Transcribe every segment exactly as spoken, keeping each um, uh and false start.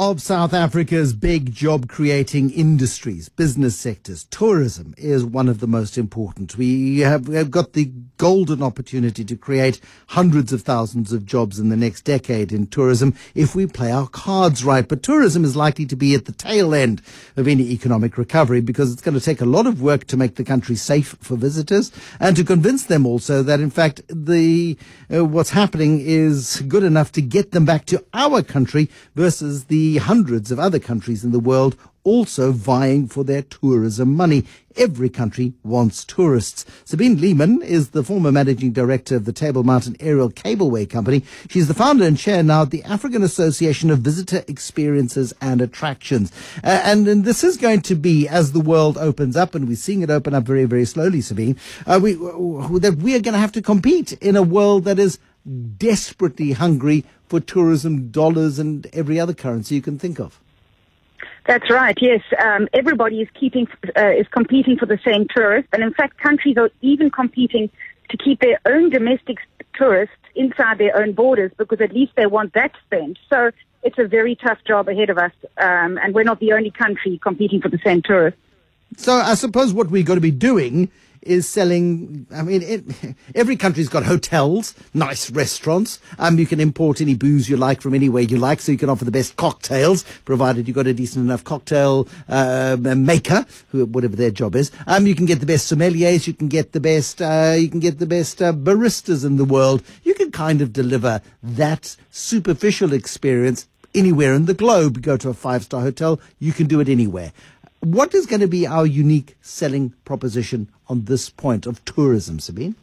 of South Africa's big job-creating industries, business sectors, tourism is one of the most important. We have, we have got the golden opportunity to create hundreds of thousands of jobs in the next decade in tourism if we play our cards right. But tourism is likely to be at the tail end of any economic recovery because it's going to take a lot of work to make the country safe for visitors and to convince them also that, in fact, the uh, what's happening is good enough to get them back to our country versus the hundreds of other countries in the world also vying for their tourism money. Every country wants tourists. Sabine Lehman is the former managing director of the Table Mountain Aerial Cableway Company. She's the founder and chair now of the African Association of Visitor Experiences and Attractions. Uh, and, and this is going to be, as the world opens up, and we're seeing it open up very, very slowly, Sabine, uh, we, that we are going to have to compete in a world that is desperately hungry for tourism dollars and every other currency you can think of. That's right. Yes, um, everybody is keeping uh, is competing for the same tourists, and in fact, countries are even competing to keep their own domestic tourists inside their own borders because at least they want that spent. So it's a very tough job ahead of us, um, and we're not the only country competing for the same tourists. So I suppose what we're going to be doing is selling, I mean, it, every country's got hotels, nice restaurants. Um, you can import any booze you like from anywhere you like, so you can offer the best cocktails, provided you've got a decent enough cocktail uh, maker, who, whatever their job is. Um, you can get the best sommeliers, you can get the best, uh, you can get the best uh, baristas in the world. You can kind of deliver that superficial experience anywhere in the globe. Go to a five-star hotel, you can do it anywhere. What is going to be our unique selling proposition on this point of tourism, Sabine?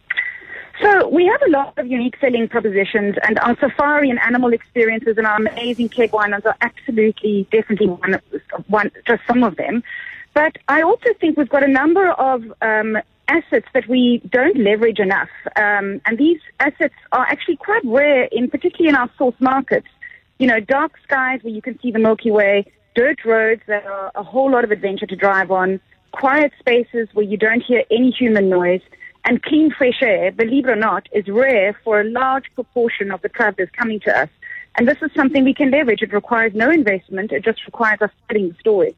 So we have a lot of unique selling propositions, and our safari and animal experiences and our amazing Cape Winelands are absolutely, definitely one, one, just some of them. But I also think we've got a number of um, assets that we don't leverage enough, um, and these assets are actually quite rare, in particularly in our source markets. You know, dark skies where you can see the Milky Way, dirt roads that are a whole lot of adventure to drive on, quiet spaces where you don't hear any human noise, and clean fresh air, believe it or not, is rare for a large proportion of the travelers coming to us. And this is something we can leverage. It requires no investment. It just requires us telling the story.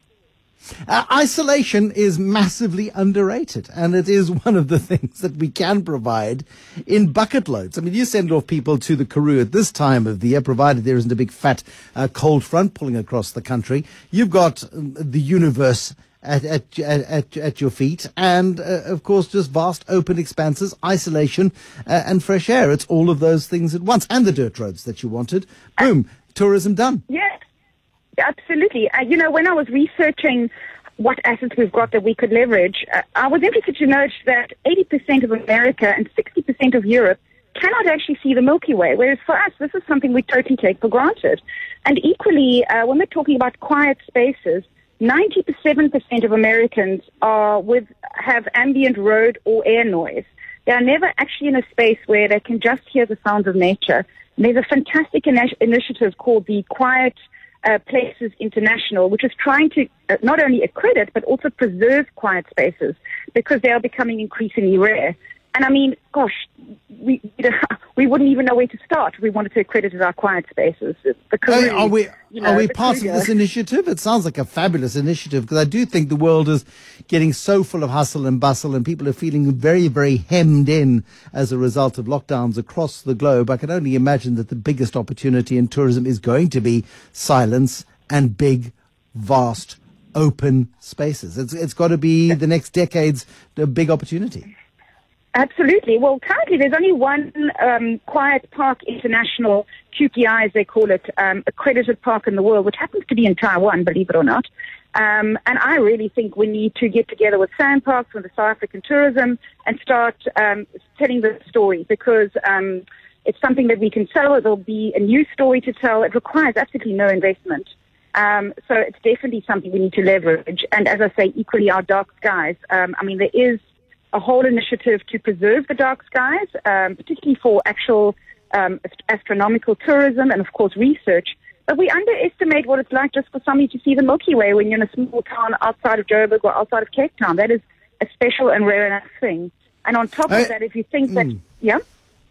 Uh, isolation is massively underrated, and it is one of the things that we can provide in bucket loads. I mean, you send off people to the Karoo at this time of the year, provided there isn't a big fat uh, cold front pulling across the country. You've got um, the universe at at, at, at your feet, and, uh, of course, just vast open expanses, isolation, uh, and fresh air. It's all of those things at once, and the dirt roads that you wanted. Boom, tourism done. Yes. Absolutely. Uh, you know, when I was researching what assets we've got that we could leverage, uh, I was interested to note that eighty percent of America and sixty percent of Europe cannot actually see the Milky Way, whereas for us, this is something we totally take for granted. And equally, uh, when we're talking about quiet spaces, ninety-seven percent of Americans are with have ambient road or air noise. They are never actually in a space where they can just hear the sounds of nature. And there's a fantastic in- initiative called the Quiet Uh, Places International, which is trying to uh, not only accredit but also preserve quiet spaces because they are becoming increasingly rare. And I mean, gosh, we you know, we wouldn't even know where to start if we wanted to accredit as our quiet spaces. The Karoo, are we, you know, are we the part Kruger. of this initiative? It sounds like a fabulous initiative because I do think the world is getting so full of hustle and bustle and people are feeling very, very hemmed in as a result of lockdowns across the globe. I can only imagine that the biggest opportunity in tourism is going to be silence and big, vast, open spaces. It's, it's got to be the next decade's the big opportunity. Absolutely. Well, currently there's only one um, Quiet Park International, Q P I as they call it, um, accredited park in the world, which happens to be in Taiwan, believe it or not. Um, and I really think we need to get together with SANParks and the South African Tourism and start um, telling the story because um, it's something that we can sell. There'll be a new story to tell. It requires absolutely no investment. Um, so it's definitely something we need to leverage. And as I say, equally our dark skies. Um, I mean, there is a whole initiative to preserve the dark skies, um, particularly for actual um, ast- astronomical tourism and, of course, research. But we underestimate what it's like just for somebody to see the Milky Way when you're in a small town outside of Joburg or outside of Cape Town. That is a special and rare enough thing. And on top I, of that, if you think that, mm. yeah?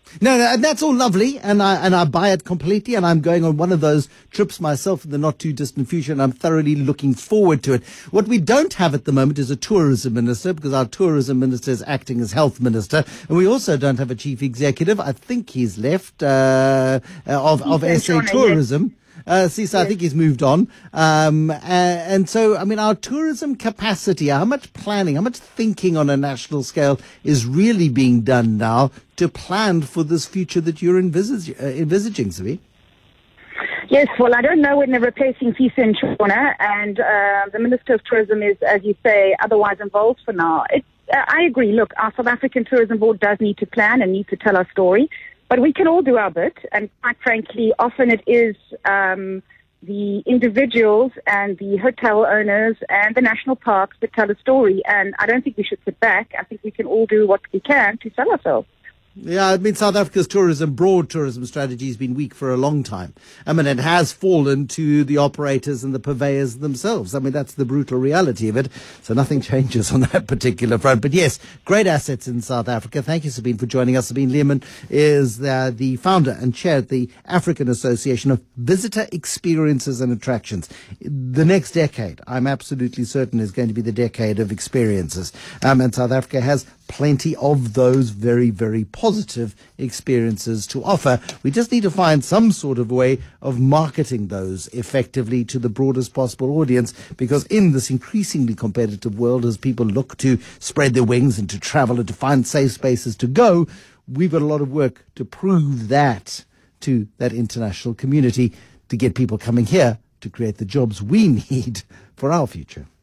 No, no, and that's all lovely, and I and I buy it completely, and I'm going on one of those trips myself in the not too distant future, and I'm thoroughly looking forward to it. What we don't have at the moment is a tourism minister, because our tourism minister is acting as health minister, and we also don't have a chief executive. I think he's left uh, of of S A Tourism. Uh, see, so yes. I think he's moved on. Um, uh, and so, I mean, our tourism capacity, how much planning, how much thinking on a national scale is really being done now to plan for this future that you're envisage, uh, envisaging, Sibi? Yes, well, I don't know when they're replacing Fisa and Chona, and uh, the Minister of Tourism is, as you say, otherwise involved for now. It, uh, I agree. Look, our South African Tourism Board does need to plan and need to tell our story. But we can all do our bit, and quite frankly, often it is um, the individuals and the hotel owners and the national parks that tell a story, and I don't think we should sit back. I think we can all do what we can to sell ourselves. Yeah, I mean, South Africa's tourism, broad tourism strategy has been weak for a long time. I mean, it has fallen to the operators and the purveyors themselves. I mean, that's the brutal reality of it. So nothing changes on that particular front. But yes, great assets in South Africa. Thank you, Sabine, for joining us. Sabine Learmonth is uh, the founder and chair of the African Association of Visitor Experiences and Attractions. The next decade, I'm absolutely certain, is going to be the decade of experiences. Um, and South Africa has plenty of those very, very positive experiences to offer. We just need to find some sort of way of marketing those effectively to the broadest possible audience, because in this increasingly competitive world, as people look to spread their wings and to travel and to find safe spaces to go, we've got a lot of work to prove that to that international community, to get people coming here to create the jobs we need for our future.